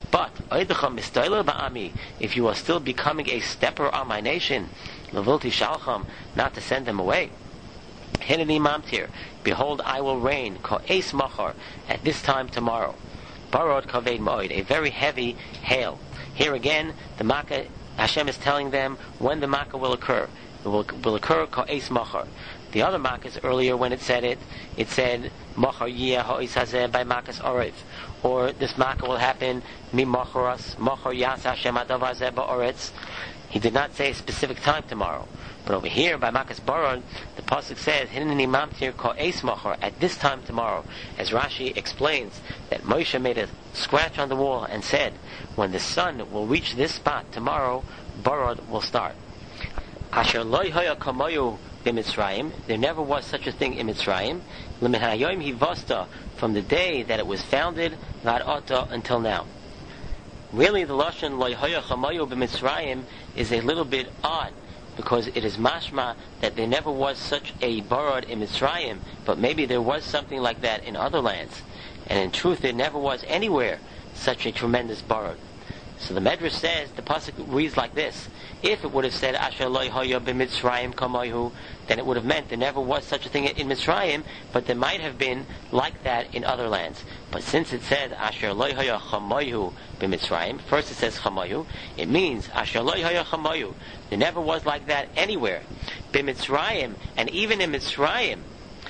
But if you are still becoming a stepper on my nation, not to send them away. Behold, I will rain at this time tomorrow. Barod kaved moed, a very heavy hail. Here again, the Makkah, Hashem is telling them when the Makkah will occur. It will occur ka'es machar. The other Makkahs earlier, when it said machar yiyah ha'is hazeh by Makkahs Orev, or this Makkah will happen mi macharas machar yas Hashem adavar zeh ba'oretz. He did not say a specific time tomorrow. But over here, by Makkahs Barod, the pasuk says, "Hineni mamtir ka'es machar," at this time tomorrow. As Rashi explains, that Moshe made a scratch on the wall and said, when the sun will reach this spot tomorrow, Barod will start. Asher lo haya kamayu b'Mitzrayim, there never was such a thing in Mitzrayim. L'min hayom hivasta, from the day that it was founded,vad ata, until now. Really, the lashon lo haya kamayu b'Mitzrayim is a little bit odd, because it is mashma that there never was such a barad in Mitzrayim, but maybe there was something like that in other lands. And in truth, there never was anywhere such a tremendous barad. So the Medrash says, the pasuk reads like this: if it would have said Asher lo haya b'Mitzrayim kamayhu, then it would have meant there never was such a thing in Mitzrayim, but there might have been like that in other lands. But since it said Asher lo haya chamayhu b'Mitzrayim, first it says chamayhu, it means Asher lo haya chamayhu, there never was like that anywhere. B'Mitzrayim, and even in Mitzrayim,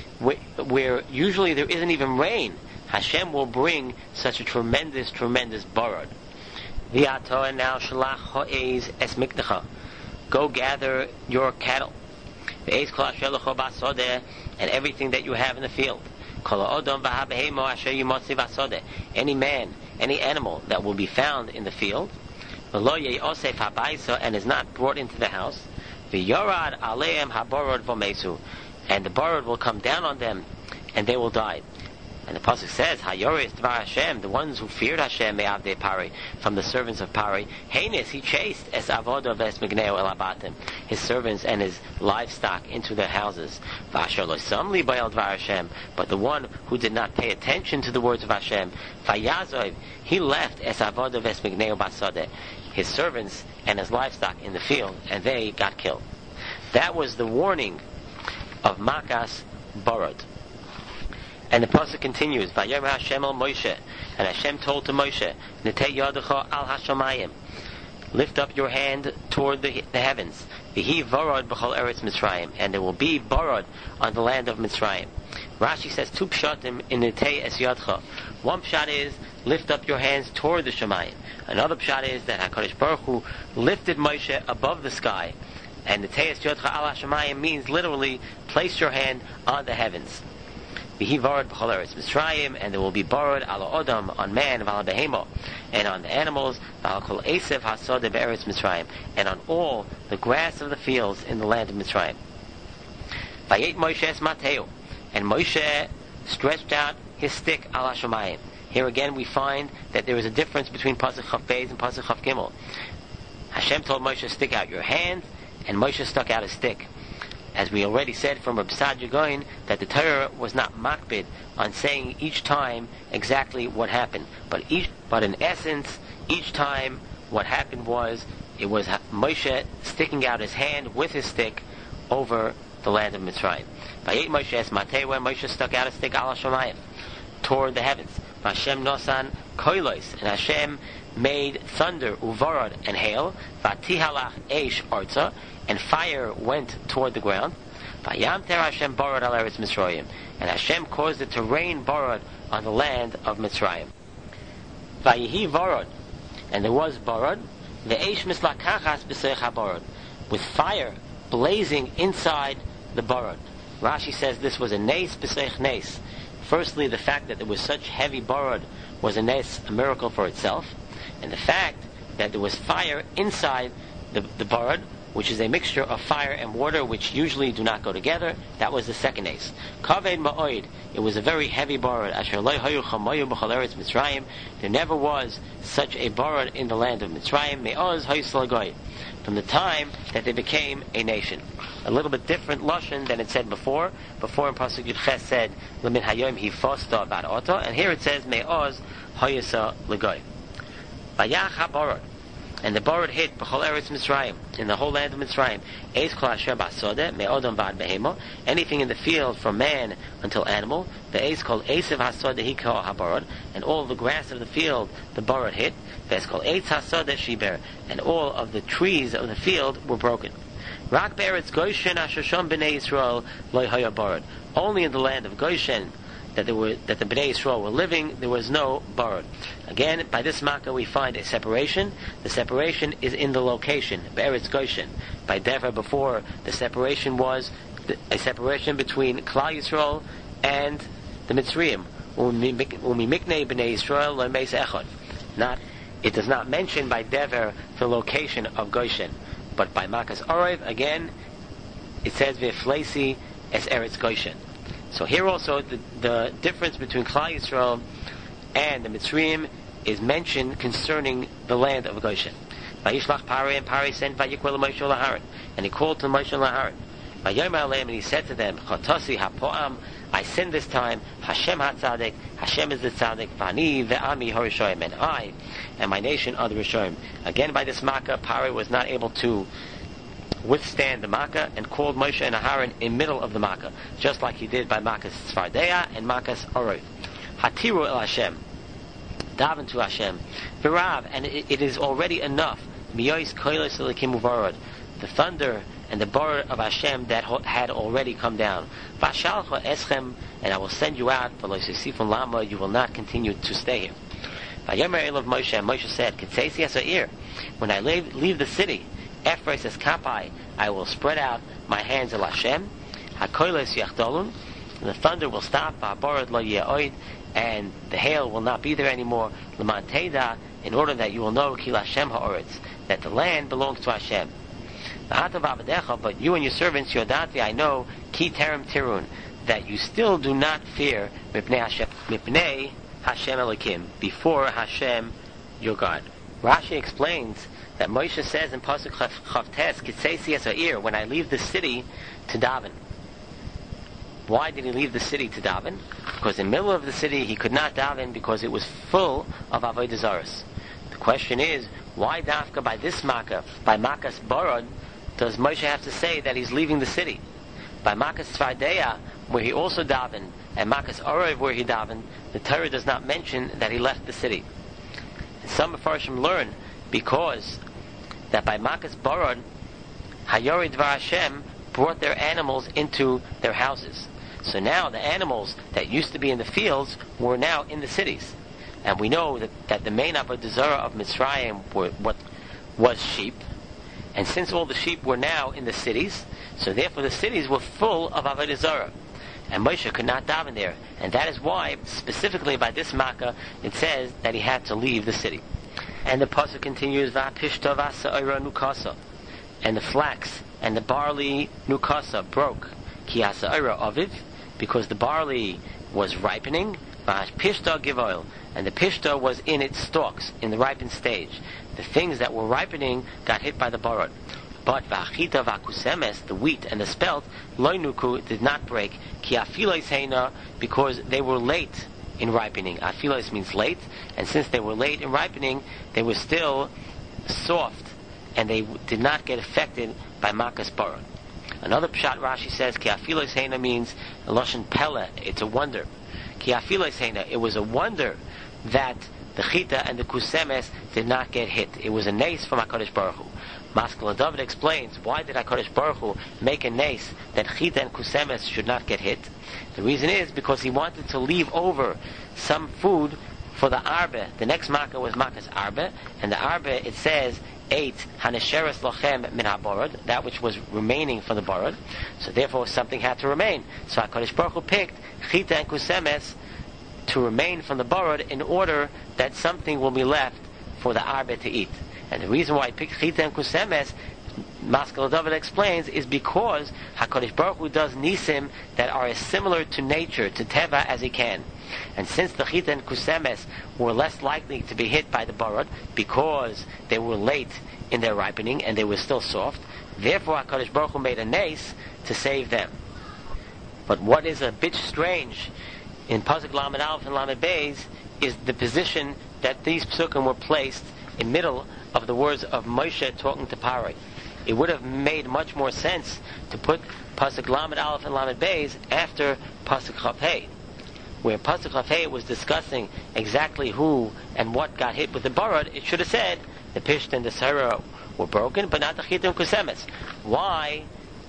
where usually there isn't even rain, Hashem will bring such a tremendous, tremendous barad. V'ato, and now shalach ha'ez es mikdacha, go gather your cattle. V'ez kol asher lecho b'asodeh, and everything that you have in the field. Kol ha'odom v'habehemo asher yimotzi b'asodeh, any man, any animal that will be found in the field. V'lo ye'osef habayisa, and is not brought into the house. V'yorad aleim haborod v'mesu, and the borod will come down on them, and they will die. And the pasuk says, "Hayoris dvar Hashem," the ones who feared Hashem me'avdei Pari, from the servants of Pari. Heinous, he chased es avodah ves migneo el abatim, his servants and his livestock into their houses. V'asher lo samli b'el dvar Hashem, but the one who did not pay attention to the words of Hashem, vayazov, he left es avodah ves migneo basodeh, his servants and his livestock in the field, and they got killed. That was the warning of Makas Barad. And the pasuk continues, Vayomer Hashem el Moshe, and Hashem told to Moshe, Netei yadecha al hashamayim, lift up your hand toward the heavens, V'hi varad b'chol eretz Mitzrayim, and there will be barad on the land of Mitzrayim. Rashi says two pshatim in Netei es yadcha. One pshat is, lift up your hands toward the Shemayim. Another pshat is that HaKadosh Baruch Hu lifted Moshe above the sky. And Netei es yadcha al hashamayim means literally, place your hand on the heavens. V'hi varad b'chol eretz Mitzrayim, and there will be barad ala odam, on man, v'ala behemo, and on the animals, v'ala kol esev hasodeh be'eretz Mitzrayim, and on all the grass of the fields in the land of Mitzrayim. Vayet Moshe es mateu, and Moshe stretched out his stick ala shamayim. Here again we find that there is a difference between pasuk chaf beis and pasuk chaf gimel. Hashem told Moshe, stick out your hand, and Moshe stuck out his stick. As we already said from Reb Saadia Gaon, that the Torah was not makbid on saying each time exactly what happened, but in essence, each time what happened was, it was Moshe sticking out his hand with his stick over the land of Mitzrayim. Vayet Moshe es matei, when Moshe stuck out his stick ala shamayim, toward the heavens. Hashem nosan koilos, and Hashem made thunder, uvarad, and hail. Vatihalach eish arza, and fire went toward the ground. Vayam ter Hashem barad al eretz Mitzrayim, and Hashem caused it to rain barad on the land of Mitzrayim. Vayihi varad, and there was barad. Ve'eish mislakachas b'seich habarad, with fire blazing inside the barad. Rashi says this was a nes b'seich nes. Firstly, the fact that there was such heavy barad was a nes, a miracle for itself, and the fact that there was fire inside the barad, which is a mixture of fire and water, which usually do not go together, that was the second nes. Kaved ma'oid, it was a very heavy barad. Asher lo hayu chamayu b'chol eretz Mitzrayim, there never was such a barad in the land of Mitzrayim. Me'oz hayu goy, from the time that they became a nation. A little bit different lashon than it said before. Before in pasuk Yud Ches said L'min hayom hifasta bad ota, and here it says Me'oz hayisa legoy. Vayach haborod. And the borod hit b'chol eretz Mitzrayim, in the whole land of Mitzrayim. Eis kol asher b'asodeh me'odom v'ad behemo. Anything in the field from man until animal. The eis kol eisiv hasodeh he kol haborod. And all the grass of the field the borod hit. Ve'es kol eitz hasodeh shiber. And all of the trees of the field were broken. Rak be'eretz Goshen asher shom b'nei Yisrael lo haya borod. Only in the land of Goshen that the Bnei Yisrael were living, there was no borod. Again, by this makkah we find a separation. The separation is in the location, Be'eretz Goshen. By Dever before, the separation was a separation between Klal Yisrael and the Mitzrayim. Umimiknei Bnei Yisrael lo meis echad. It does not mention by Dever the location of Goshen, but by Makas Orev, again, it says V'fleisi es Eretz Goshen. So here also the difference between Klal Yisrael and the Mitzrayim is mentioned concerning the land of Goshen. Vayishlach Parei, and Parei sent Vayikol Moshe LaHaron, and he called to Moshe LaHaron. Vayomer Aleim, and he said to them, Chotasi hapoam, I sin this time, Hashem HaTzadik, Hashem is the Tzadik, Vani ve'ami HaRishoyim, and I and my nation are the Rishoyim. Again, by this makkah, Parei was not able to withstand the makkah and called Moshe and Aharon in middle of the makkah, just like he did by Makas Tzfardeya and Makas Oroth. Hatiru el Hashem, daven to Hashem, v'rav, and it is already enough. Miyois koilos elikim uvarod, the thunder and the borod of Hashem that had already come down. Vashalcha eschem, and I will send you out. V'lo yisifun lama, you will not continue to stay here. Vayomer elav Moshe, and Moshe said, Kitzeisi asa'ir, when I leave the city, Ephraim says, Kapai, I will spread out my hands al Hashem. Hakoiles yachdolun, the thunder will stop. Va'borod lo ye'oid, and the hail will not be there anymore. L'man teida, in order that you will know ki Hashem ha'oretz, that the land belongs to Hashem. V'atav avadecha, but you and your servants, yodati, I know ki terem tirun, that you still do not fear mipnei Hashem Elokim, before Hashem your God. Rashi explains that Moshe says in Pasuk Chavtes, Kitzeisi Esa'ir, when I leave the city to daven. Why did he leave the city to daven? Because in the middle of the city he could not daven because it was full of Avodah Zaros. The question is, why dafka by this makkah, by Makas Borod, does Moshe have to say that he's leaving the city? By Makas Tzfardeya, where he also davened, and Makas Orev, where he davened, the Torah does not mention that he left the city. And some Mefarshim learn because that by Makas Borod, Hayorid Hashem brought their animals into their houses. So now the animals that used to be in the fields were now in the cities. And we know that the main Avodah Zarah of Mitzrayim was sheep. And since all the sheep were now in the cities, so therefore the cities were full of Avodah Zarah. And Moshe could not daven there. And that is why, specifically by this makkah, it says that he had to leave the city. And the pasuk continues, Va'pishta v'asa'ira nukasa, and the flax and the barley nukasa broke, ki asa'ira aviv, because the barley was ripening, Va'pishta give oil, and the pishta was in its stalks, in the ripened stage. The things that were ripening got hit by the borod. But v'achita v'akusemes, the wheat and the spelt, loy nuku, did not break, ki afilos heina, because they were late in ripening. Afilos means late, and since they were late in ripening, they were still soft, and they did not get affected by Makas Borod. Another pshat Rashi says, Ki afilos heina means loshen pele, it's a wonder. Ki afilos heina, it was a wonder that the chita and the kusemes did not get hit. It was a nace from HaKadosh Baruch Hu. Maskal David explains, why did HaKadosh Baruch Hu make a nace that chita and kusemes should not get hit? The reason is because he wanted to leave over some food for the arbe. The next makkah was Makas Arbe, and the arbe, it says, ate hanesheres lochem min haborod, that which was remaining from the borod. So therefore something had to remain. So HaKadosh Baruch Hu picked chita and kusemes to remain from the borod in order that something will be left for the arbe to eat. And the reason why he picked chita and kusemes, Maskal David explains, is because HaKadosh Baruch Hu does nisim that are as similar to nature, to teva, as he can. And since the chita and kusemes were less likely to be hit by the borod because they were late in their ripening and they were still soft, therefore HaKadosh Baruch Hu made a nace to save them. But what is a bit strange in Pasuk Lamed Aleph and Lamed Beis is the position that these psukim were placed in middle of the words of Moshe talking to Paro. It would have made much more sense to put Pasuk Lamed Aleph and Lamed Beis after Pasuk Chaf Hei, where Pasuk Chaf Hei was discussing exactly who and what got hit with the Barad. It should have said the Pisht and the Sarah were broken, but not the Chitim Kusemes. Why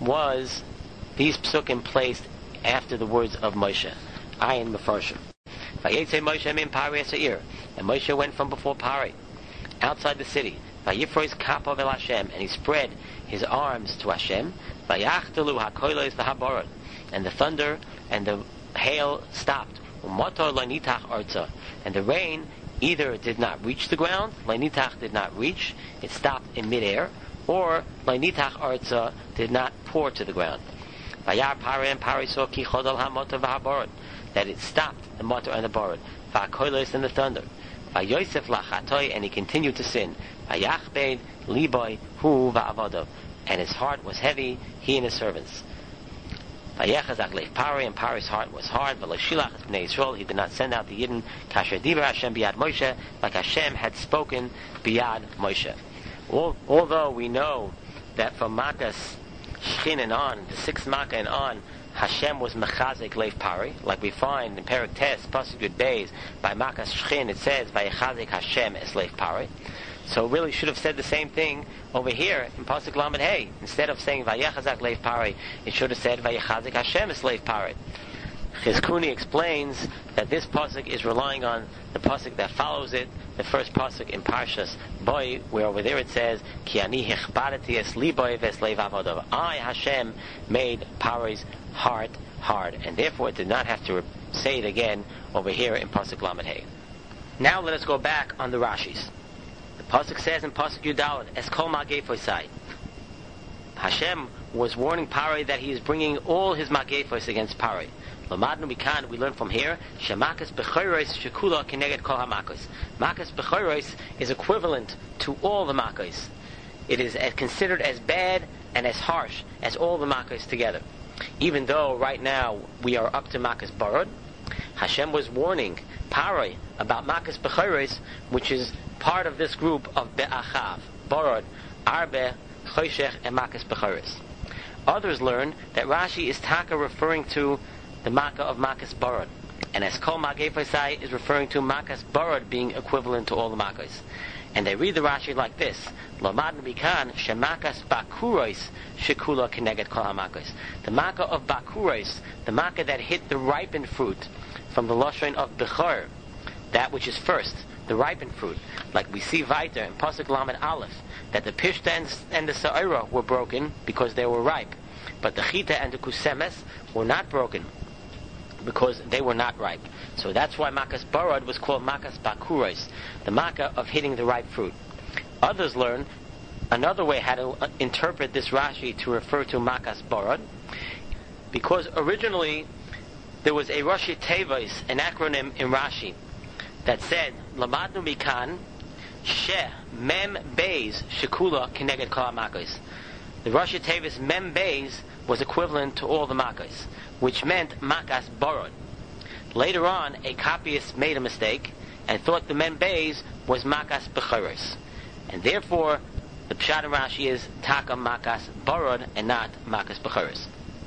was these psukim placed after the words of Moshe? Ayin Mefarshim. Vayetze Moshe min Parei Seir, and Moshe went from before Parei, outside the city. Vayifrois kapav el Hashem, and he spread his arms to Hashem. Vayachtelu hakolos v'haborot, and the thunder and the hail stopped. Umotor loinitach arza, and the rain either did not reach the ground, loinitach did not reach, it stopped in midair, or loinitach arza did not pour to the ground. Vayar Parei, and Parei saw ki chodol hamotor v'haborot, that it stopped the motor and the borot. Va'kolos, and the thunder. Vayosef lachatoi, and he continued to sin. Vayachbed liboy hu va'avodov, and his heart was heavy, he and his servants. Vayechazak leif Parei, and Parei's heart was hard. V'loshilach es bnei Yisrael, he did not send out the Yidden. Kasher diber Hashem biyad Moshe, like Hashem had spoken biyad Moshe. Although we know that from Makas Shchin and on, the sixth Makkah and on, Hashem was mechazik leif Parei, like we find in Perek Tes, Pasuk Yud Beis, by Makas Shchin, it says, Vayechazik Hashem es leif Parei. So it really should have said the same thing over here in Pasuk Lamed Hey. Instead of saying Vayechazak leif Parei, it should have said Vayechazik Hashem es leif Parei. Chizkuni explains that this pasuk is relying on the pasuk that follows it, the first pasuk in Parshas Boy, where over there it says, Ki ani hichbadati es liboy ves leiv avodav. I, Hashem, made Parei's heart hard, and therefore it did not have to say it again over here in pasuk Lamed Hey. Now let us go back on the Rashis. The pasuk says in pasuk Yudalad, Es kol magefosai. Hashem was warning Parei that he is bringing all his magefos against Parei. Lamadnu mikan, we learn from here, shemakas bechoros shekula keneged kol hamakos. Makas bechoros is equivalent to all the makos. It is considered as bad and as harsh as all the makos together. Even though right now we are up to makas barod, Hashem was warning Parei about makas bechoros, which is part of this group of be'achav, barod, arbe, choshech, and makas bechoros. Others learn that Rashi is taka referring to the Makkah of Makas Barad, and as Kol Magefosai is referring to Makas Barad being equivalent to all the Makkahs. And they read the Rashi like this: Lamadnu mikan shemakas bakuros shekula keneged kol hamakos. The Makkah of bakuros, the Makkah that hit the ripened fruit, from the lashon of bechor, that which is first, the ripened fruit. Like we see weiter in Pasuk Lamed Aleph, that the pishta and the sa'ira were broken because they were ripe, but the chita and the kusemes were not broken because they were not ripe. So that's why Makas Barad was called Makas Bakuros, the Makkah of hitting the ripe fruit. Others learn another way how to interpret this Rashi to refer to Makas Barad, because originally there was a Rashi Tevis, an acronym in Rashi, that said, Lamadnu mikan she mem beis shekula keneged kol hamakos. The Rashi Tevis mem beis was equivalent to all the makkos, which meant makas barod. Later on, a copyist made a mistake and thought the mem beis was makas bechoros, and therefore the pshat in Rashi is taka makas barod and not makas bechoros.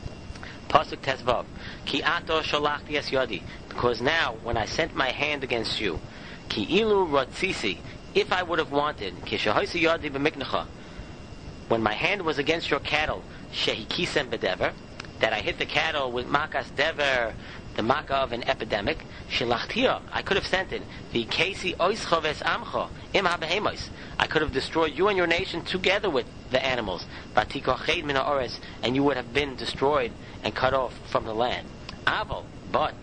Pasuk Tesvav, Ki ato sholachti es yodi, because now when I sent my hand against you, Ki ilu ratzisi, if I would have wanted, Ki shehoisi yodi b'miknecha, when my hand was against your cattle, shehi kisem bedever, that I hit the cattle with makas dever, the makkah of an epidemic, shilachtia, I could have sent it, v'kesi oischoves amcho, im habehemos, I could have destroyed you and your nation together with the animals, v'tikoched min ha'ores, and you would have been destroyed and cut off from the land. Aval, but,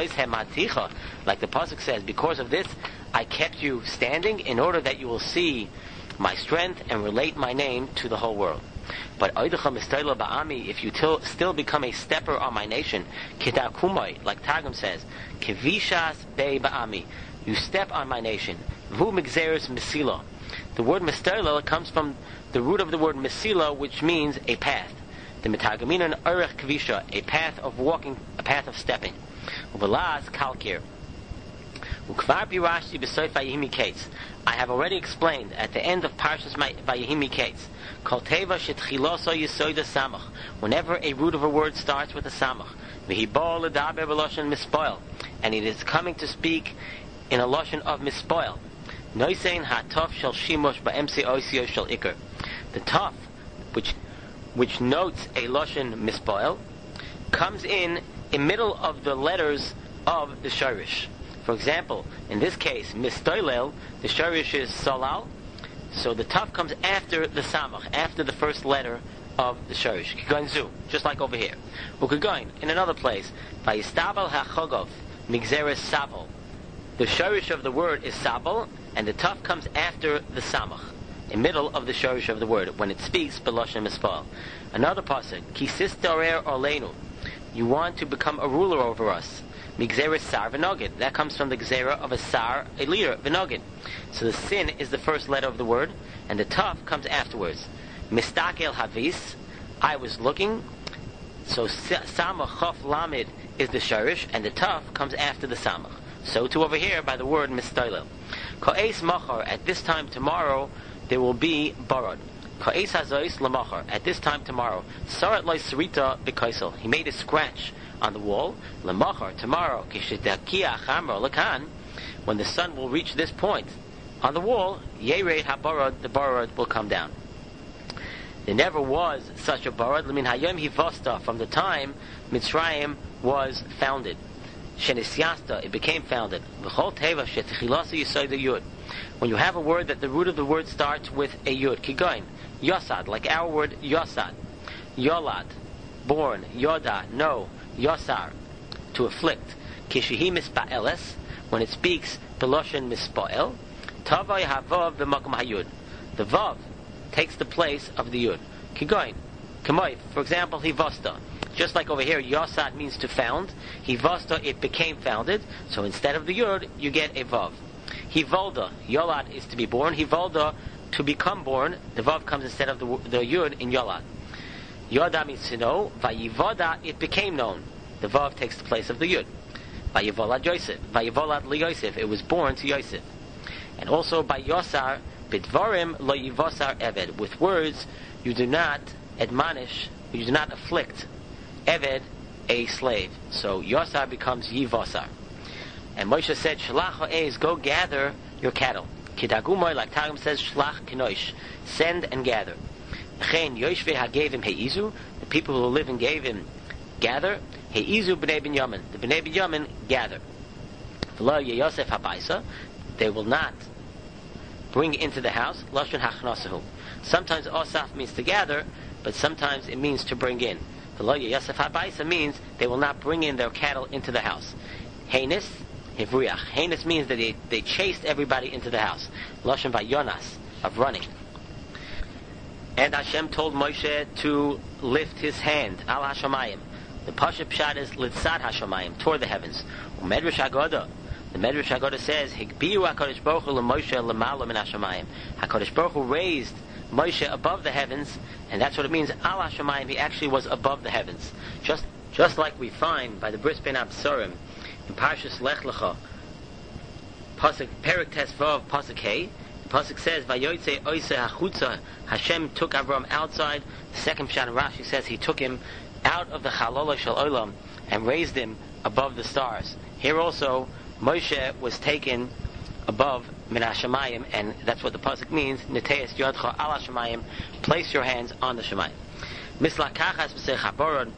like the pasuk says, because of this, I kept you standing in order that you will see my strength and relate my name to the whole world. But if you still become a stepper on my nation, like Targum says, you step on my nation. The word mistayla comes from the root of the word mesila, which means a path. The Mitagaminan Urech Kvisha, a path of walking, a path of stepping. Uvelaz Kalkir. I have already explained at the end of Parshas Vayehi Miketz, Kol Teva Shetchiloso Yisoida Samach. Whenever a root of a word starts with a Samach, V'Hibol L'Daber B'Loshen Mispoil, and it is coming to speak in a Loshen of Mispoil. Noisein HaTov Shel Shimush Ba'emse Oisio Shel Iker. The Tov, which notes a Loshen Mispoil, comes in middle of the letters of the Shorish. For example, in this case, Mistoilel, the Shorish is Solal, so the Tav comes after the Samach, after the first letter of the Shorish. Kiganzu, just like over here. Ukagoin, in another place, Vayistabal HaChogov, Migzeres Sabal. The Shorish of the word is Sabal, and the Tav comes after the Samach, in middle of the Shorish of the word, when it speaks Beloshem Mispal. Another pasuk, Kisis Dorer Orleinu. You want to become a ruler over us. Migzeres Sar V'Nogid. That comes from the Gzera of a Sar, a leader, V'Nogid. So the Sin is the first letter of the word, and the Tav comes afterwards. Mistakel Havis, I was looking. So Samach Chof Lamed is the Shorish, and the Tav comes after the Samach. So too over here by the word Mistoilel. Ko'es Machar, at this time tomorrow, there will be Barad. Ko'es Hazois Lamachar, at this time tomorrow. Sarat Lois Sarita B'Kaisel. He made a scratch on the wall. Lamachar, tomorrow. Kishidakia Chamar Lakan, when the sun will reach this point on the wall, Yered HaBarad, the Barad will come down. There never was such a Barad. L'min Hayom Hivosta, from the time Mitzrayim was founded. Shenisyasta, it became founded. V'chol Teva Shetchilasa Yisoida Yud. When you have a word that the root of the word starts with a Yud, Kigoin, Yosad, like our word Yosad, Yolad, born, Yoda, know, Yosar, to afflict. Kishihi Mispa'eles, when it speaks Beloshen Mispa'el, Tavai Havav B'makom Hayud. The Vav takes the place of the Yud. Kigoin, Kamoy, for example, Hivosta. Just like over here, Yosad means to found. Hivosta, it became founded. So instead of the Yud, you get a Vav. Hivolda, Yolad is to be born. Hivolda, to become born. The Vav comes instead of the Yud in Yolad. Yoda means to know. Vayivoda, it became known. The Vav takes the place of the Yud. Vayivolad Yosef. Vayivolad li Yosef. It was born to Yosef. And also by Yosar, Bidvarim lo yivosar Eved. With words, you do not admonish, you do not afflict Eved, a slave. So Yosar becomes Yivosar. And Moshe said, Shalach ha'ez, go gather your cattle. Kidagumoy, like Targum says, Shlach kinoish, send and gather. Chen Yoshve ha'gevim heizu, the people who live in Gevim gather. Heizu b'nei Binyamin, the b'nei Binyamin gather. V'lo Yosef habaisa, they will not bring into the house. Lashon hachnasahu. Sometimes osaf means to gather, but sometimes it means to bring in. V'lo Yosef habaisa means they will not bring in their cattle into the house. Heinis, hivriach. Heinis means that they chased everybody into the house. Lashon vayonas, of running. And Hashem told Moshe to lift his hand, al hashamayim. The Pasha Pshat is litzad hashamayim, toward the heavens. Medrash Haggadah, the Medrash Haggadah says, Higbiu HaKadosh Baruch Hu l'Moshe l'mala min hashamayim. HaKadosh Baruch Hu raised Moshe above the heavens, and that's what it means, al hashamayim, he actually was above the heavens. Just like we find by the Bris Ben Absarim, in Parshas Lech Lecha, Pasuk Perek Tes Vav Pasuk Hey, the Pasuk says, Vayotze Oise HaChutza, Hashem took Avram outside. The second Pshat in Rashi says he took him out of the Chalola Shel Olam and raised him above the stars. Here also, Moshe was taken above Min HaShamayim, and that's what the Pasuk means, Neteis Yodcha Al HaShamayim, place your hands on the Shamayim. Mislakachas B'sei Chaborod,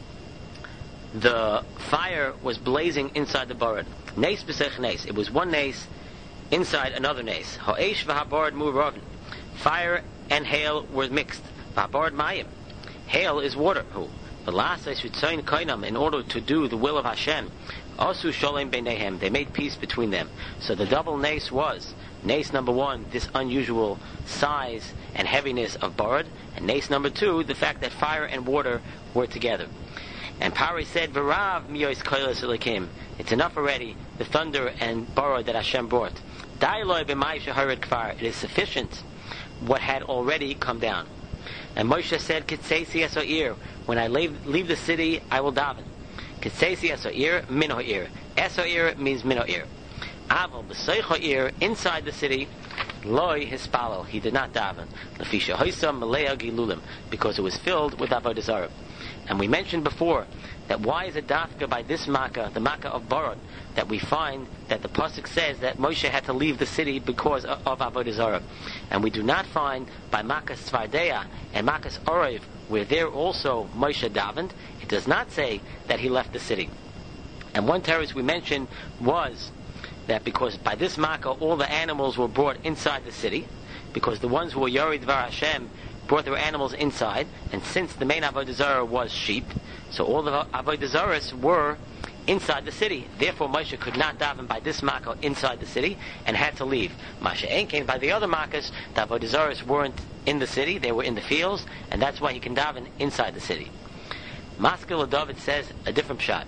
the fire was blazing inside the Borod. Nes B'sei Nes, it was one Nes inside another Nes. Ha'esh v'haborod mu'rovin, fire and hail were mixed. V'haborod mayim, hail is water. Who? In order to do the will of Hashem, Asu Sholem Beinehem, they made peace between them. So the double Nes was, Nes number one, this unusual size and heaviness of Borod, and Nes number two, the fact that fire and water were together. And Pari said, V'rav miyos koilos elikim, it's enough already, the thunder and Borod that Hashem brought. Dailoi b'mai shehared kfar, it is sufficient what had already come down. And Moshe said, Kitseisi eso'ir, when I leave the city, I will daven. Kitseisi eso'ir, min ho'ir. Eso'ir means min ho'ir. Aval b'soicha inside the city, loy hispalel, he did not daven. Lefisha hoisa malea gilulim, because it was filled with avodah zarah. And we mentioned before that why is it dafka by this makkah, the makkah of Barot, that we find that the pasuk says that Moshe had to leave the city because of avodah zarah, and we do not find by makkah Svardeya and makkah Orev where there also Moshe davened. It does not say that he left the city. And one terrorist we mentioned was that because by this makkah all the animals were brought inside the city, because the ones who were Yorei Dvar Hashem brought their animals inside, and since the main avodah zarah was sheep, so all the avodah zarahs were inside the city. Therefore Moshe could not daven by this makkah inside the city and had to leave. Masha came by the other makkahs, the avodah zarahs weren't in the city, they were in the fields, and that's why he can daven inside the city. Maskil David says a different pshat.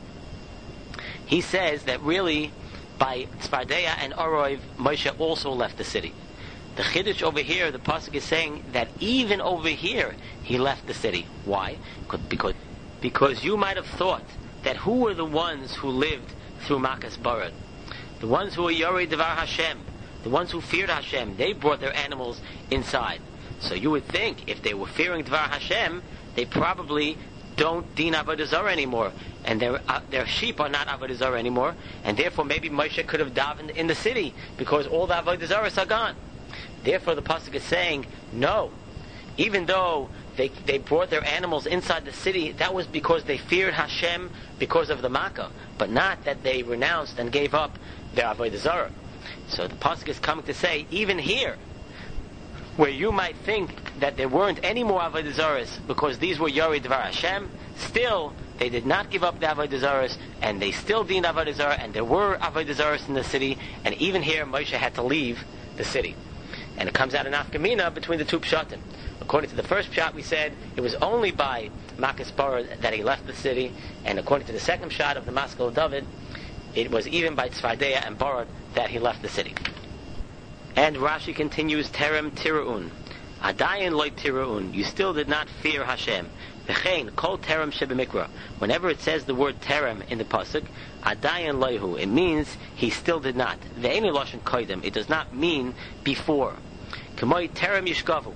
He says that really by Tzfardeya and Orov, Moshe also left the city. The Chiddush over here, the pasuk is saying that even over here he left the city. Why? Because you might have thought that who were the ones who lived through Makas Barad? The ones who were Yorei Devar Hashem, the ones who feared Hashem, they brought their animals inside. So you would think if they were fearing Devar Hashem, they probably don't din avodah zarah anymore, and their sheep are not avodah zarah anymore, and therefore maybe Moshe could have davened in the city because all the avodah zarahs are gone. Therefore the pasuk is saying no, even though they brought their animals inside the city, that was because they feared Hashem because of the Makkah, but not that they renounced and gave up their avodah zarah. So the pasuk is coming to say, even here, where you might think that there weren't any more avodah zarahs because these were Yorei Dvar Hashem, still they did not give up the avodah zarahs, and they still did avodah zarah, and there were avodah zarahs in the city, and even here Moshe had to leave the city. And it comes out in Afkamina between the two pshatim. According to the first pshat, we said it was only by Makas Barad that he left the city, and according to the second pshat of the Maskil of David, it was even by Tzfardeya and Barad that he left the city. And Rashi continues, Terem Tiraun. Adayin loy Tiraun. You still did not fear Hashem. V'chein kol Terem shebemikra. Whenever it says the word Terem in the pasuk, Adayin loyhu, it means he still did not. Ve'eni loshen koidem. It does not mean before. K'moy Terem yishkavu.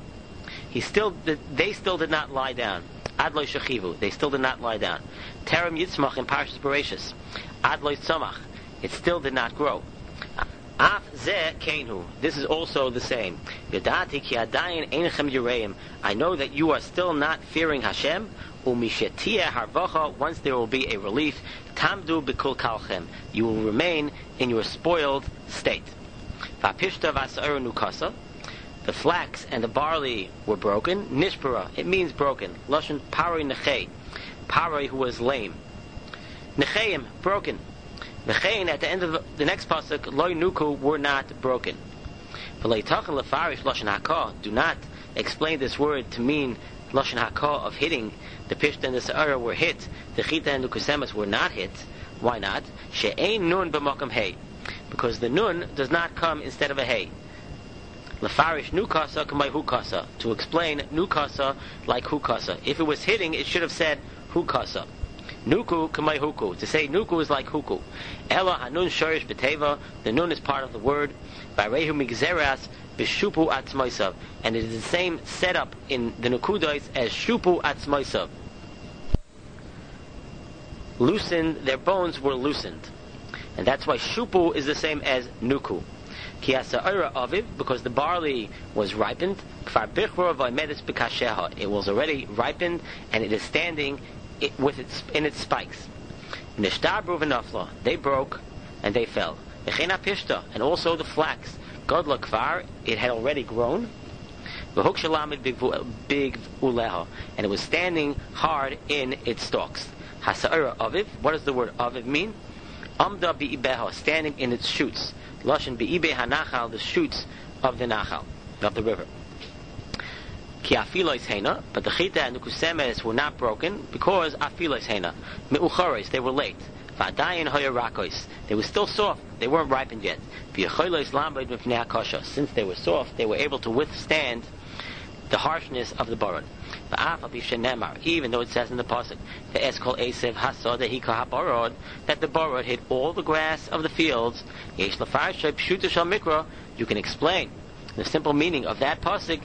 They still did not lie down. Ad loy shechivu. They still did not lie down. Terem yitzmach in Parshas Bereshis. Ad loy tzomach. It still did not grow. Af zeh kenhu. This is also the same. Yadati ki adayin einchem yireim. I know that you are still not fearing Hashem. Umishetia harvacha. Once there will be a relief, tamdu b'kul kalchem. You will remain in your spoiled state. V'apishta v'asa'er nukasa. The flax and the barley were broken. Nishpara. It means broken. Lashon pari nechei. Pari who was lame. Necheim broken. V'chein, at the end of the next pasuk, loy nuku were not broken. V'leitachan lefarish lashon hakah. Do not explain this word to mean lashon hakah of hitting. The pishta and the sa'ara were hit. The chita and the kusemas were not hit. Why not? She'ein nun b'makam hay. Because the nun does not come instead of a hay. Lefarish nukasa k'may hukasa. To explain nukasa like hukasa. If it was hitting, it should have said hukasa. Nuku k'may huku. To say nuku is like huku. Ela hanun shorish b'teva. The nun is part of the word. Varehu migzeras b'shupu atzmoisav. And it is the same setup in the nukudos as shupu atzmoisav. Loosened, their bones were loosened. And that's why shupu is the same as nuku. Ki asa'ira aviv, because the barley was ripened. Kfar bichra v'aimedis b'kasheha. It was already ripened, and it is standing in its spikes. Nishtabru v'nafla. They broke and they fell. V'chein apishta, and also the flax. Godla kvar, it had already grown. V'huk shalamid big uleha, and it was standing hard in its stalks. Hasa'ira aviv. What does the word aviv mean? Amda bi'ibeha, standing in its shoots. Lashon bi'ibe hanachal, the shoots of the nachal, of the river. Ki afilos hena, but the chita and the kusemes were not broken because afilos hena. Me'uchares, they were late. V'adayin hoyarakos, they were still soft, they weren't ripened yet. V'yacholos lambed mifnei hakasha, since they were soft, they were able to withstand the harshness of the barad. Even though it says in the pasuk, the Eskol Esev Hasa that the barad hit all the grass of the fields. You can explain the simple meaning of that pasuk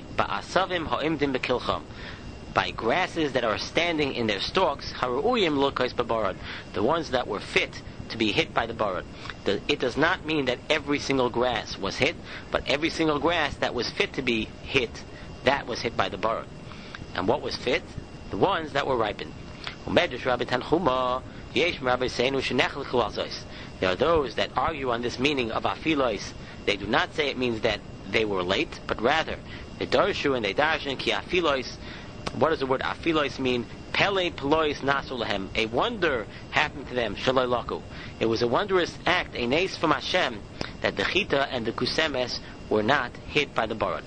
by grasses that are standing in their stalks, the ones that were fit to be hit by the barad. It does not mean that every single grass was hit, but every single grass that was fit to be hit, that was hit by the barad. And what was fit? The ones that were ripened. There are those that argue on this meaning of afilois. They do not say it means that they were late, but rather they darshu and they darshan ki afilois. What does the word afilois mean? Pele pelois nasu lahem. A wonder happened to them. Shaloi laku. It was a wondrous act, a nes from Hashem, that the chita and the kusemes were not hit by the barad.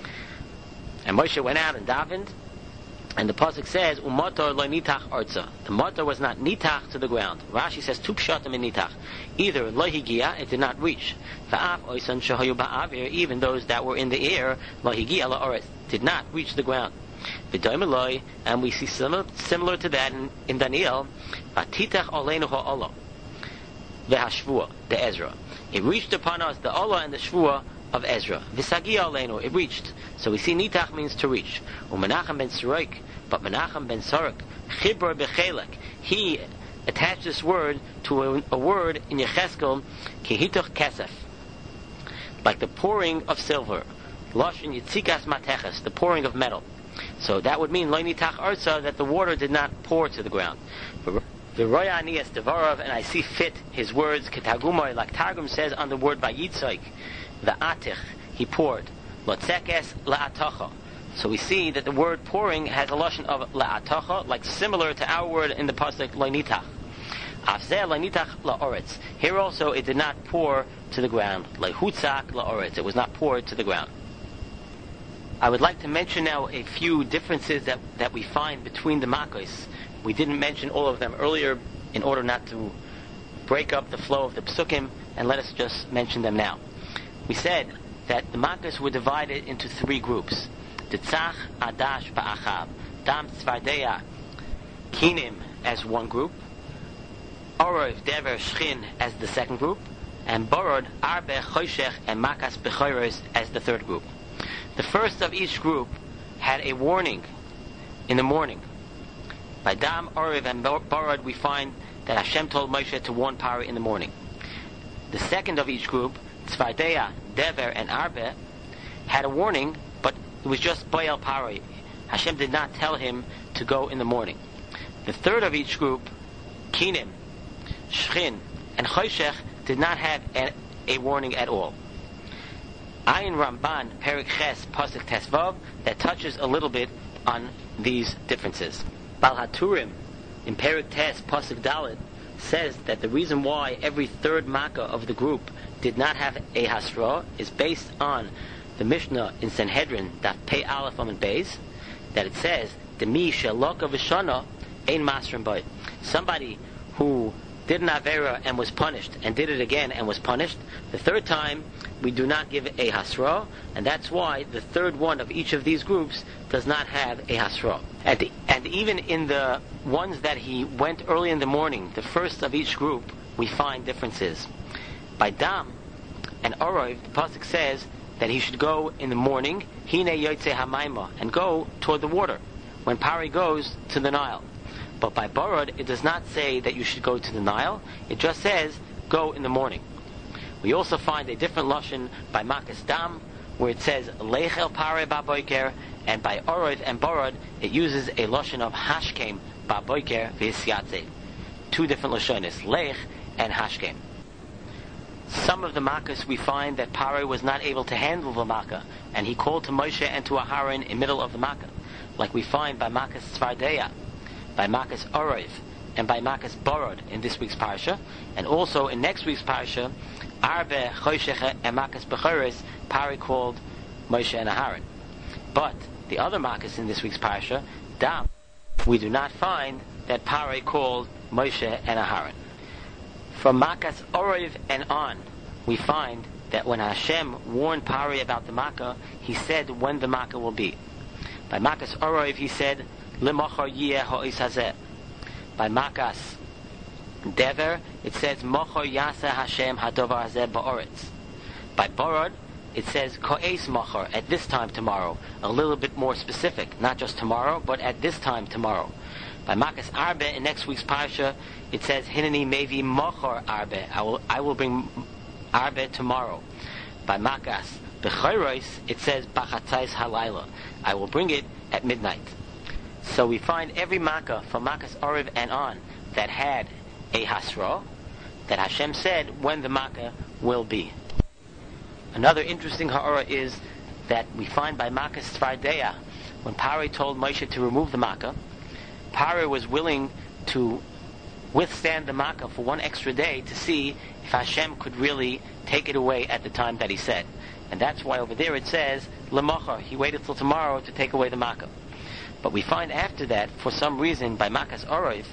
And Moshe went out and davened, and the pasuk says, "Umotor lo nitach arza." The motor was not nitach to the ground. Rashi says, "Tu pshatim in nitach." Either lo higia, it did not reach. Va'af oisan shahayu ba'avir, even those that were in the air, lo higia la'oretz, did not reach the ground. V'doimeloi, and we see similar to that in Daniel. V'titach oleinu ha'olah, v'hashvua, the Ezra. It reached upon us the olah and the shvua of Ezra. V'sagia oleinu, it reached. So we see nitach means to reach. U'menachem ben Soroik, but Menachem ben Soroik, chibur bechelek, he attached this word to a word in Yecheskel, kihituch kesef, like the pouring of silver. Loshin yitzikas mateches, the pouring of metal. So that would mean lo nitach arza, that the water did not pour to the ground. The roya anias devarav, and I see fit his words, ketagumoi, like Targum says on the word by Yitzoik, the atich, he poured. Lotzekes la'atocha. So we see that the word pouring has a lashon of la'atocha, like similar to our word in the pasuk lo nitach. Afzeh lo nitach la'oretz. Here also it did not pour to the ground. Lehutzak la'oretz. It was not poured to the ground. I would like to mention now a few differences that we find between the makkos. We didn't mention all of them earlier in order not to break up the flow of the psukim, and let us just mention them now. We said that the makkos were divided into three groups. Tzach, Adash, Ba'achav. Dam, Tzvardeya, Kinim as one group. Orov, Dever, Shchin as the second group. And Borod, Arbe, Choshech, and Makas Bechoros as the third group. The first of each group had a warning in the morning. By Dam, Orov, and Borod we find that Hashem told Moshe to warn Pari in the morning. The second of each group, Tzvardeya, Dever, and Arbe, had a warning, but it was just Bayal Pari. Hashem did not tell him to go in the morning. The third of each group, Kinim, Shchin, and Choshech, did not have a warning at all. Ayin Ramban, Perik Ches, Pasuk Tesvav, that touches a little bit on these differences. Bal HaTurim, in Perik Tes, Pasuk Dalet, says that the reason why every third makkah of the group did not have a hasra is based on the Mishnah in Sanhedrin, Daf Pei Aleph Amud Beis, that it says, Demi sheloka v'shana ein masrim bay. Somebody who did an avera and was punished, and did it again and was punished, the third time we do not give a hasra, and that's why the third one of each of these groups does not have a hasra. And even in the ones that he went early in the morning, the first of each group, we find differences. By Dam and Orov, the pasuk says that he should go in the morning, Hine Yotze Hamayma, and go toward the water, when Pari goes to the Nile. But by Borod, it does not say that you should go to the Nile, it just says, go in the morning. We also find a different lashon by Makas Dam, where it says, Lech el Pari Ba'boiker, and by Orod and Borod, it uses a lashon of Hashkem Ba'boiker v'Hisyatze. Two different lashonis, Lech and Hashkem. Some of the makkahs we find that Pari was not able to handle the makkah, and he called to Moshe and to Aharon in the middle of the makkah, like we find by Makas Tzvardeya, by Makas Orov, and by Makas Borod in this week's parsha, and also in next week's parsha, Arbe, Choshech, and Makas Bechoros, Pari called Moshe and Aharon. But the other makkahs in this week's parsha, Dam, we do not find that Pari called Moshe and Aharon. From Makas Orov and on, we find that when Hashem warned Pari about the Makkah, he said when the Makkah will be. By Makas Orov he said, Lemachar yeh ha'is hazeh. By Makas Dever it says, Machar yaseh Hashem hadovar hazeh ba'oretz. By Borod it says, Ko'es machar, at this time tomorrow. A little bit more specific, not just tomorrow, but at this time tomorrow. By Makas Arbe in next week's Parsha, it says, Hineni mevi machar Arbe, I will bring Arbe tomorrow. By Makas Bechayros, it says, Bachatzais halayla, I will bring it at midnight. So we find every Makkah from Makas Oriv and on that had a Hasra, that Hashem said when the Makkah will be. Another interesting ha'ara is that we find by Makas Tzvardeya, when Pari told Moshe to remove the Makkah, Pari was willing to withstand the Makkah for one extra day to see if Hashem could really take it away at the time that he said. And that's why over there it says, Lemachar, he waited till tomorrow to take away the Makkah. But we find after that, for some reason, by Makas Orov,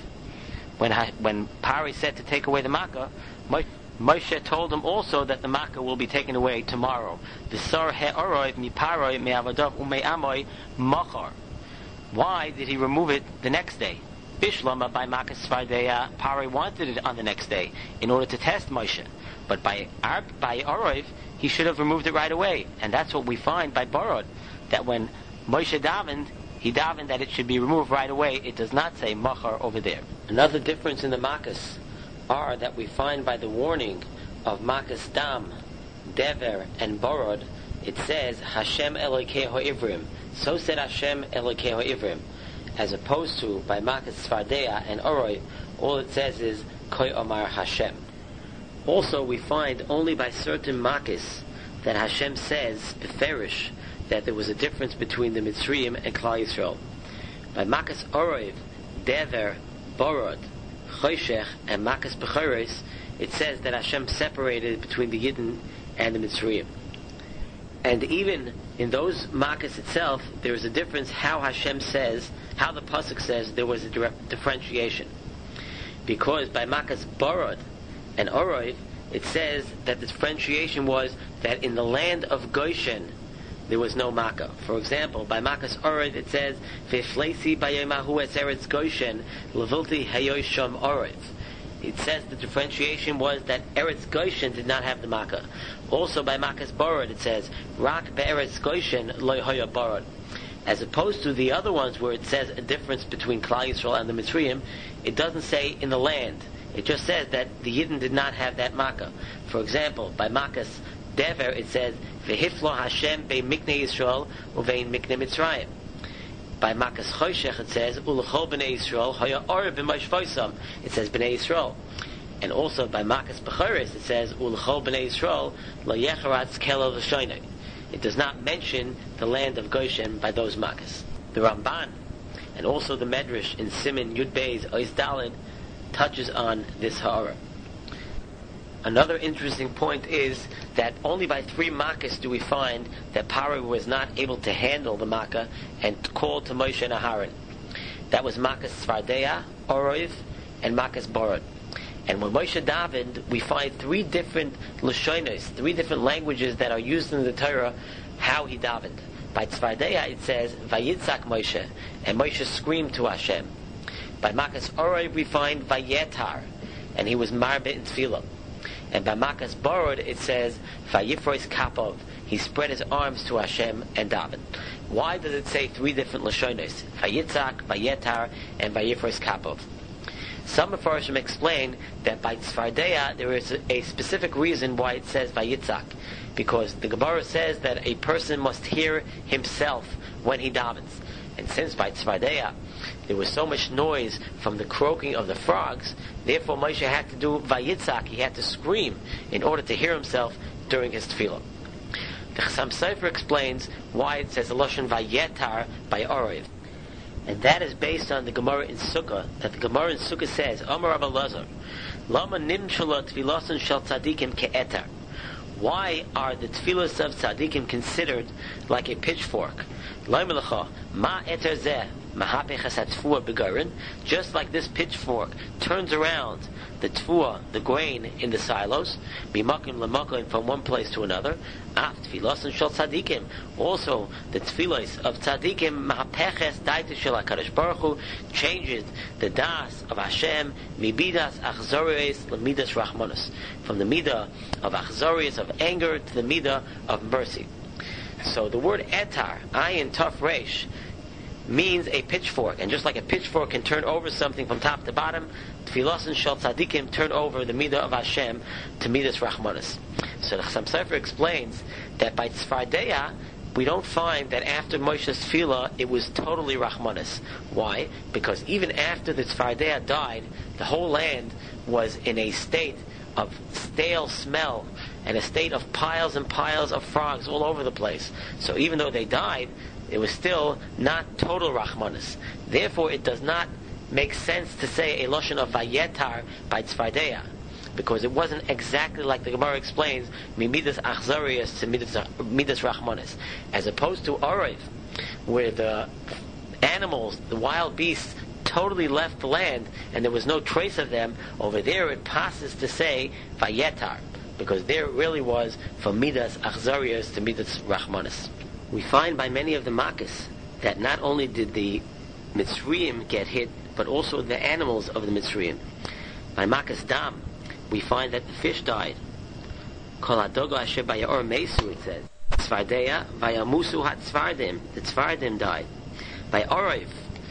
when Pari said to take away the Makkah, Moshe told him also that the Makkah will be taken away tomorrow. V'sar he'orov mi paroi me'avadav u'me'amoy machar. Why did he remove it the next day? Bishlama by Makas Tzvardeya, Pari wanted it on the next day in order to test Moshe. But by Orov, he should have removed it right away. And that's what we find by Borod, that when Moshe davened, he davened that it should be removed right away. It does not say machar over there. Another difference in the Makas are that we find by the warning of Makas Dam, Dever, and Borod, it says Hashem Elokei Ha'ivrim. So said Hashem Elokei Ha'ivrim, as opposed to by Makas Tzvardeya and Oroi, all it says is Koi Omar Hashem. Also, we find only by certain Makas that Hashem says beferish that there was a difference between the Mitzrayim and Klal Yisrael. By Makas Oroi, Dever, Borod, Choshech, and Makas Bechoros, it says that Hashem separated between the Yidden and the Mitzrayim. And even in those Makas itself, there is a difference how Hashem says, how the Pasuk says there was a differentiation. Because by Makas Borod and Orov, it says that the differentiation was that in the land of Goshen, there was no Makkah. For example, by Makas Orov it says, V'fleisi b'yemahu es eretz Goshen, levilti hayosham Orov. It says the differentiation was that Eretz Goshen did not have the Makkah. Also by Makas Borod it says, Rak be'eretz Goshen lo hoya Borod. As opposed to the other ones where it says a difference between Klal Yisrael and the Mitzrayim, it doesn't say in the land. It just says that the Yidden did not have that Makkah. For example, by Makas Dever it says, V'hiflo Hashem be'in miknei Yisrael uvein miknei Mitzrayim. By Makas Choshech it says, Ulechol b'nei Yisrael hoya or b'mashvoisam. It says b'nei Yisrael. And also by Makas Bechoros it says, Ulechol b'nei Yisrael lo yecharatz kelo l'shoinei. It does not mention the land of Goshen by those Makas. The Ramban and also the Medrash in Siman Yud Beis Ois Daled touches on this ha'ara. Another interesting point is that only by 3 Makkahs do we find that Paro was not able to handle the Makkah and called to Moshe and Aharon. That was Makas Tzvardeya, Orov, and Makas Borod. And when Moshe davened, we find 3 different Lashonos, 3 different languages that are used in the Torah, how he davened. By Tzvardeya it says, Vayitzak Moshe, and Moshe screamed to Hashem. By Makas Orov we find Vayetar, and he was marbe in tefillah. And by Makas Borod it says Vayifrois Kapov, he spread his arms to Hashem and davened. Why does it say 3 different Lashonos? Vayitzak, Vayetar, and Vayifrois Kapov. Some Mefarshim explain that by Tzvardeya there is a specific reason why it says Vayitzak, because the Gemara says that a person must hear himself when he davens. And since by Tzvardeya there was so much noise from the croaking of the frogs, therefore Moshe had to do Vayitzak, he had to scream in order to hear himself during his tefillah. The Chassam Sofer explains why it says Lashon Vayetar by Orov. And that is based on the Gemara in Sukkah, that the Gemara in Sukkah says, Amar Rabbi Elazar, Lama nimshala tfilasan shel tzadikim ke'etar. Why are the tefillos of tzadikim considered like a pitchfork? Ma eter zeh, just like this pitchfork turns around the tfuah, the grain, in the silos, mimakim lemakim, from one place to another. Af tfilos shel tzadikim, also the tfilos of tzadikim, mahapeches daita shel HaKadosh Baruch Hu, changes the das of Hashem, mibidas achzorius lemidas rachmanos, from the midah of achzorius, of anger, to the midah of mercy. So the word etar, ayin taf resh, means a pitchfork, and just like a pitchfork can turn over something from top to bottom, tfilosin shel tzadikim turn over the midah of Hashem to midas rachmanis. So the Chassam Sofer explains that by tzfardeya we don't find that after Moshe's tefillah it was totally rachmanis. Why? Because even after the tzfardeya died, the whole land was in a state of stale smell and a state of piles and piles of frogs all over the place. So even though they died, it was still not total rachmanis. Therefore, it does not make sense to say a lashon of vayetar by tzfardeya, because it wasn't exactly like the Gemara explains, midas achzarius to midas rachmanis, as opposed to Orev, where the animals, the wild beasts, totally left the land and there was no trace of them. Over there, it passes to say vayetar, because there it really was from midas achzarius to midas rachmanis. We find by many of the makas that not only did the Mitzrayim get hit, but also the animals of the Mitzrayim. By makas dam, we find that the fish died. Kol hadogo asher bayaor mesu, it says. Tzvardeya vayamusu hatzvardim, the tzvardim died. By Orev,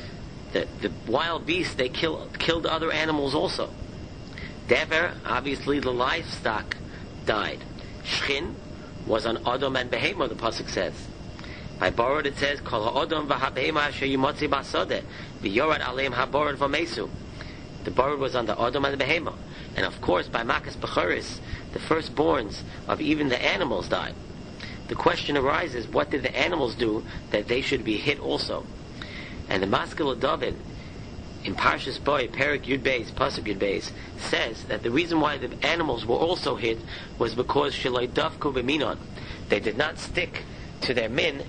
the wild beasts, they killed other animals also. Dever, obviously the livestock died. Shchin was on Odom and Behema, the pasuk says. By Borod it says, Kol ha'odom v'ha'behema asher yimotzi ba'asodeh v'yorad aleim ha'borod v'mesu. The Borod was on the Odom and the Behema. And of course, by Makas Bechoris, the firstborns of even the animals died. The question arises, what did the animals do that they should be hit also? And the Maskil of David, in Parshas Boy, Perik Yud Beis, Pasuk Yud Beis, says that the reason why the animals were also hit was because Sheloi Dafku B'minon. They did not stick to their min,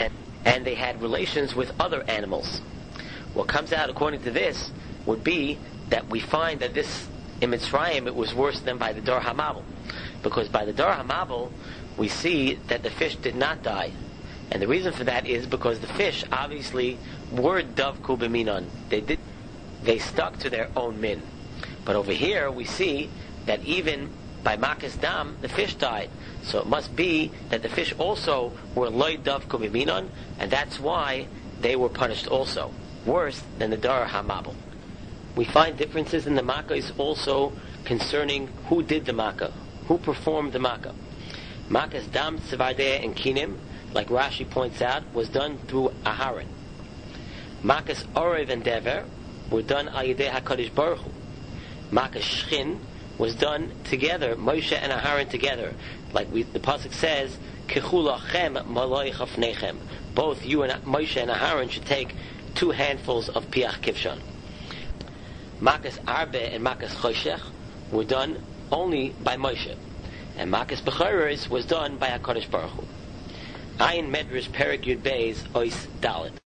and they had relations with other animals. What comes out according to this would be that we find that this, in Mitzrayim, it was worse than by the Dor HaMabel. Because by the Dor HaMabel, we see that the fish did not die. And the reason for that is because the fish obviously were Davku B'minon. They stuck to their own min. But over here we see that even by Makas Dam, the fish died. So it must be that the fish also were Loi Davku B'minon, and that's why they were punished also. Worse than the Dor HaMabel. We find differences in the Makkahs also concerning who did the Makkah, who performed the Makkah. Makas Dam, Tzvardeya, and Kinim, like Rashi points out, was done through Aharon. Makas Orev and Dever were done al Yidei HaKadosh Baruch Hu. Makas Shchin was done together, Moshe and Aharon together, like the pasuk says, Kechu lachem maloi chafnechem. Both you and Moshe and Aharon should take 2 handfuls of piach kivshan. Makas Arbe and Makas Choshech were done only by Moshe, and Makas Bechoros was done by HaKadosh Baruch Hu. Ayin Medrash Perik Yud Beis Ois Dalet.